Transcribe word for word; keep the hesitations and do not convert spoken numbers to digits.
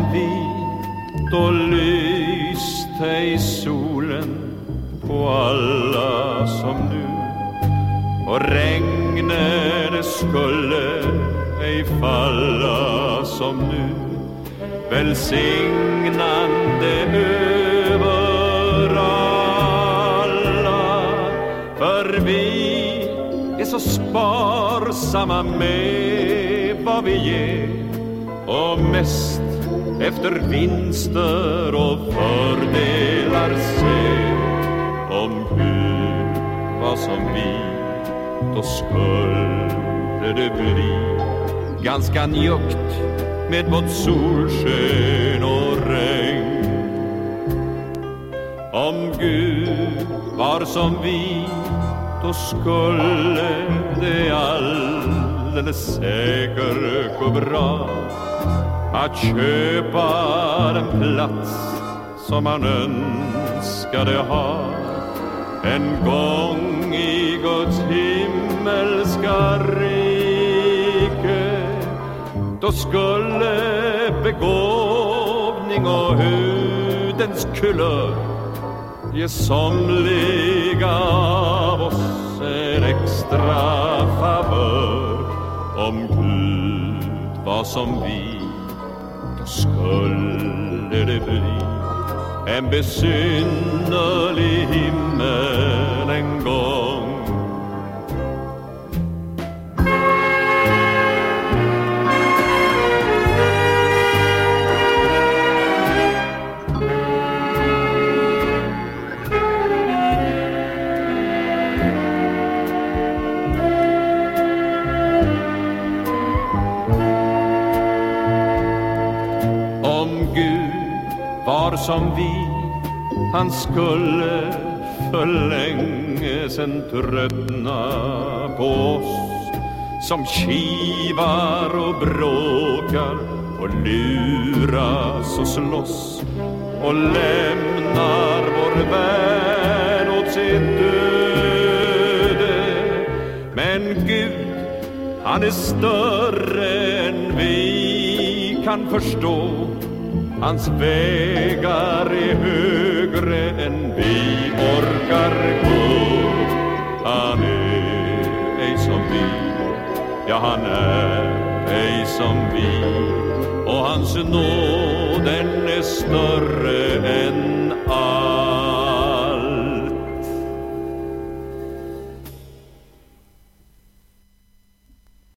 vi, då lyste i solen på alla som nu, och regnet skulle ej falla som nu, välsignande över alla. För vi är så sparsamma med vad vi ger, och mest efter vinster och fördelar ser. Om Gud var som vi, då skulle det bli ganska njukt med både solsken och regn. Om Gud var som vi, då skulle det alldeles säkert gå bra att köpa den plats som man önskade ha. En gång i Guds himmelska rike, då skulle begåvning och hudens kulör ge somliga av oss en extra favör. Om Gud var som vi, då skulle det bli en besynnerlig himmel en gång. Var som vi, han skulle för länge sen tröttna på oss som kivar och bråkar och luras och slåss och lämnar vår värld åt sitt öde. Men Gud, han är större än vi kan förstå. Hans vägar är högre än vi orkar gå. Han är ej som vi, ja han är ej som vi, och hans nåd den är större